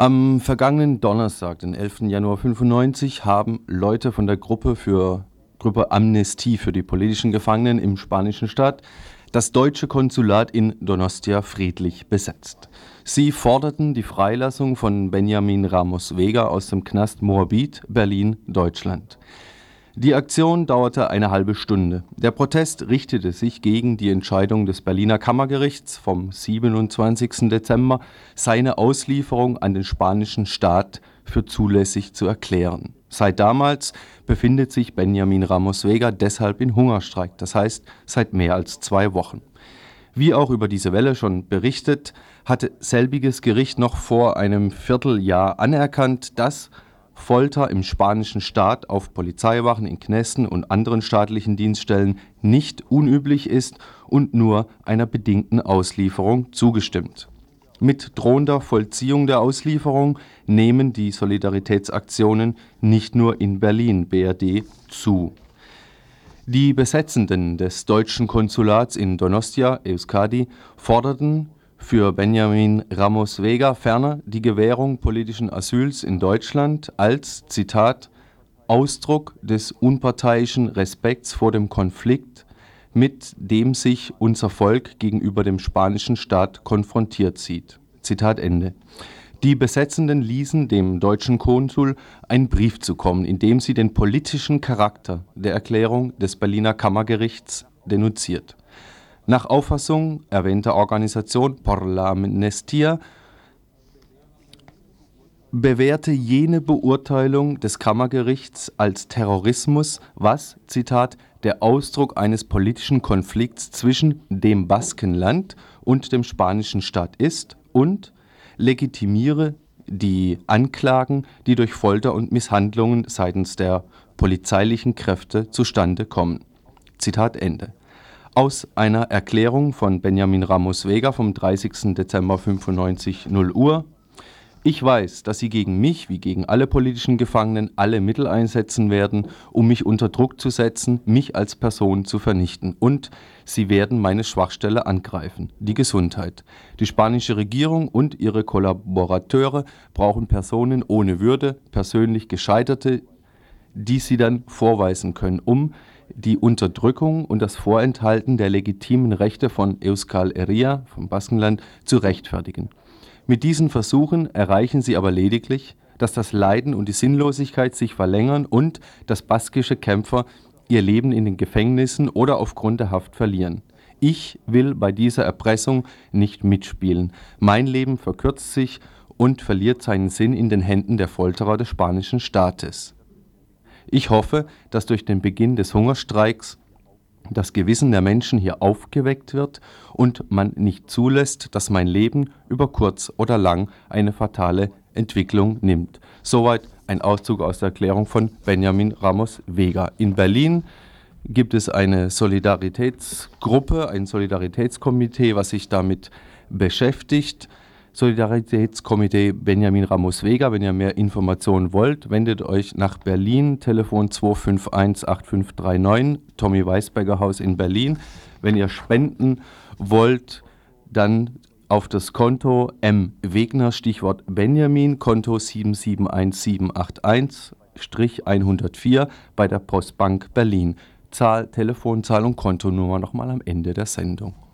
Am vergangenen Donnerstag, den 11. Januar 1995, haben Leute von der Gruppe Amnestie für die politischen Gefangenen im spanischen Staat das deutsche Konsulat in Donostia friedlich besetzt. Sie forderten die Freilassung von Benjamin Ramos Vega aus dem Knast Moabit, Berlin, Deutschland. Die Aktion dauerte eine halbe Stunde. Der Protest richtete sich gegen die Entscheidung des Berliner Kammergerichts vom 27. Dezember, seine Auslieferung an den spanischen Staat für zulässig zu erklären. Seit damals befindet sich Benjamin Ramos Vega deshalb in Hungerstreik, das heißt seit mehr als 2 Wochen. Wie auch über diese Welle schon berichtet, hatte selbiges Gericht noch vor einem Vierteljahr anerkannt, dass Folter im spanischen Staat auf Polizeiwachen, in Knästen und anderen staatlichen Dienststellen nicht unüblich ist und nur einer bedingten Auslieferung zugestimmt. Mit drohender Vollziehung der Auslieferung nehmen die Solidaritätsaktionen nicht nur in Berlin (BRD) zu. Die Besetzenden des deutschen Konsulats in Donostia, Euskadi, forderten für Benjamin Ramos Vega ferner die Gewährung politischen Asyls in Deutschland als, Zitat, Ausdruck des unparteiischen Respekts vor dem Konflikt, mit dem sich unser Volk gegenüber dem spanischen Staat konfrontiert sieht. Zitat Ende. Die Besetzenden ließen dem deutschen Konsul einen Brief zukommen, in dem sie den politischen Charakter der Erklärung des Berliner Kammergerichts denunziert. Nach Auffassung erwähnter Organisation Por la Amnistía bewährte jene Beurteilung des Kammergerichts als Terrorismus, was, Zitat, der Ausdruck eines politischen Konflikts zwischen dem Baskenland und dem spanischen Staat ist und legitimiere die Anklagen, die durch Folter und Misshandlungen seitens der polizeilichen Kräfte zustande kommen. Zitat Ende. Aus einer Erklärung von Benjamin Ramos Vega vom 30. Dezember 1995, 0 Uhr. Ich weiß, dass Sie gegen mich, wie gegen alle politischen Gefangenen, alle Mittel einsetzen werden, um mich unter Druck zu setzen, mich als Person zu vernichten. Und Sie werden meine Schwachstelle angreifen, die Gesundheit. Die spanische Regierung und ihre Kollaborateure brauchen Personen ohne Würde, persönlich Gescheiterte, die sie dann vorweisen können, um die Unterdrückung und das Vorenthalten der legitimen Rechte von Euskal Herria, vom Baskenland, zu rechtfertigen. Mit diesen Versuchen erreichen sie aber lediglich, dass das Leiden und die Sinnlosigkeit sich verlängern und dass baskische Kämpfer ihr Leben in den Gefängnissen oder aufgrund der Haft verlieren. Ich will bei dieser Erpressung nicht mitspielen. Mein Leben verkürzt sich und verliert seinen Sinn in den Händen der Folterer des spanischen Staates. Ich hoffe, dass durch den Beginn des Hungerstreiks das Gewissen der Menschen hier aufgeweckt wird und man nicht zulässt, dass mein Leben über kurz oder lang eine fatale Entwicklung nimmt. Soweit ein Auszug aus der Erklärung von Benjamin Ramos Vega. In Berlin gibt es eine Solidaritätsgruppe, ein Solidaritätskomitee, was sich damit beschäftigt. Solidaritätskomitee Benjamin Ramos Vega. Wenn ihr mehr Informationen wollt, wendet euch nach Berlin, Telefon 251-8539, Tommy Weisberger Haus in Berlin. Wenn ihr spenden wollt, dann auf das Konto M. Wegner, Stichwort Benjamin, Konto 771781-104 bei der Postbank Berlin. Telefonzahl und Kontonummer nochmal am Ende der Sendung.